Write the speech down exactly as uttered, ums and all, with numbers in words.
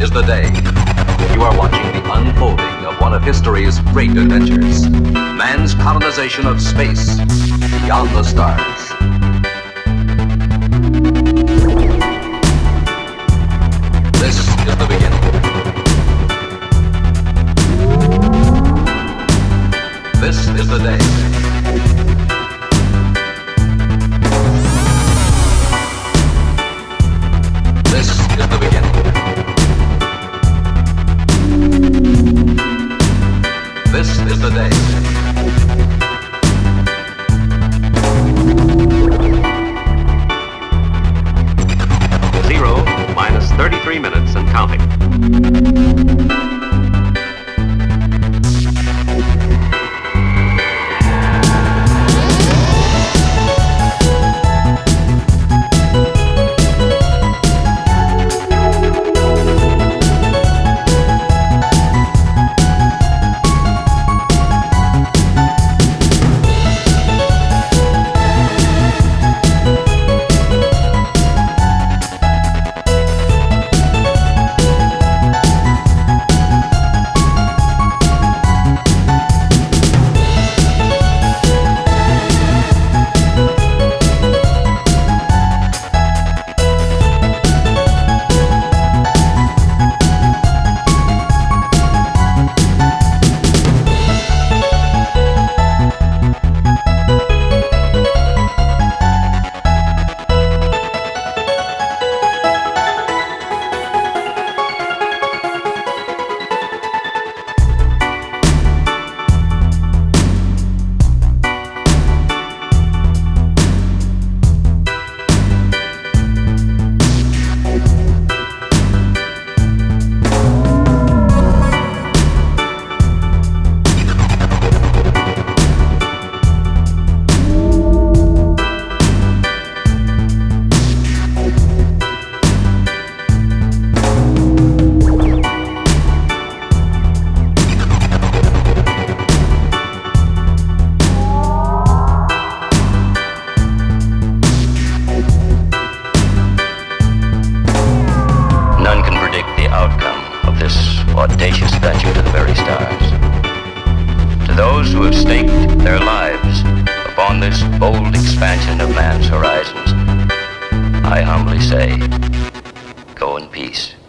is the day. You are watching the unfolding of one of history's great adventures. Man's colonization of space beyond the stars. This is the beginning. This is the day. This is the beginning. This is the day. Zero minus thirty-three minutes and counting. Audacious venture to the very stars. To those who have staked their lives upon this bold expansion of man's horizons, I humbly say, go in peace.